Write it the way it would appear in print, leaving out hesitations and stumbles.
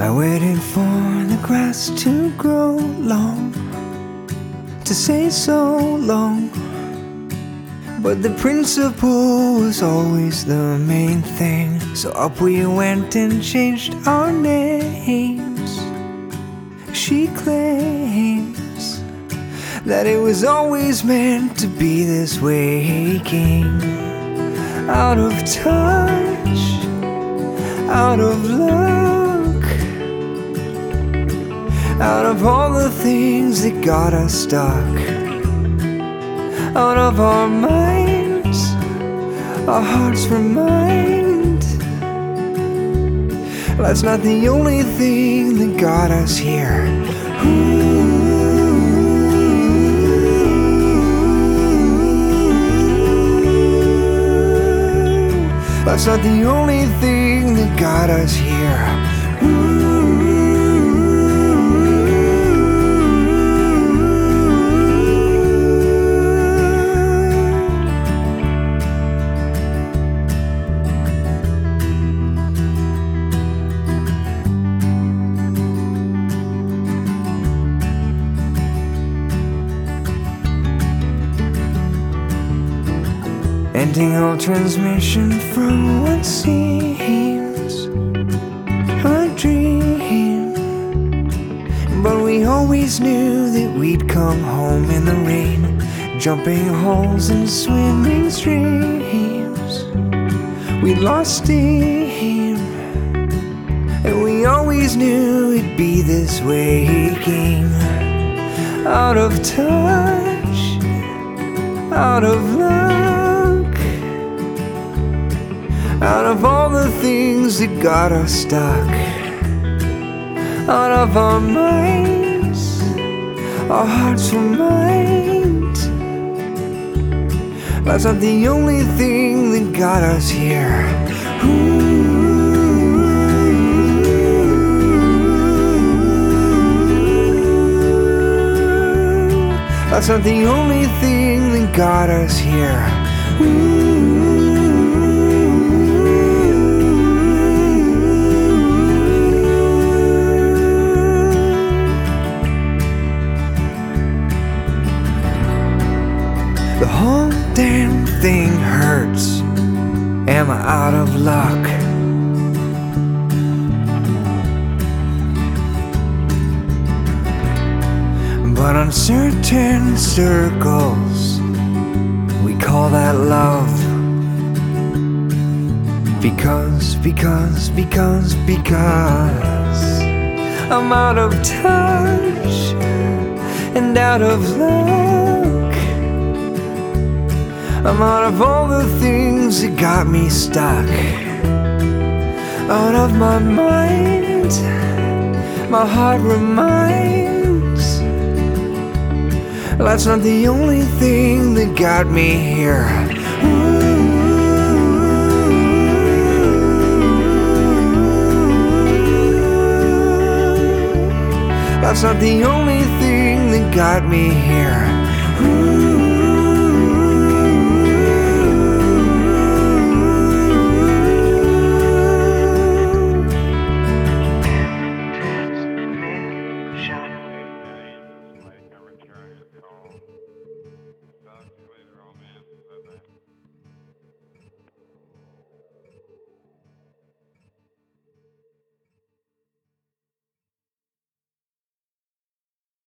I waited for the grass to grow long, to say so long, but the principle was always the main thing. So up we went and changed our names. She claims that it was always meant to be this way, king. Out of touch, out of luck, out of all the things that got us stuck, out of our minds, our hearts remind that's not the only thing that got us here. That's not the only thing that got us here. Ending all transmission from what seems a dream, but we always knew that we'd come home in the rain, jumping holes and swimming streams. We lost steam, and we always knew it'd be this way, king. Out of touch, out of love, out of all the things that got us stuck, out of our minds, our hearts remind that's not the only thing that got us here. That's not the only thing that got us here. The whole damn thing hurts. Am I out of luck? But on certain circles, we call that love. Because I'm out of touch and out of luck. I'm out of all the things that got me stuck, out of my mind, my heart reminds that's not the only thing that got me here. That's not the only thing that got me here.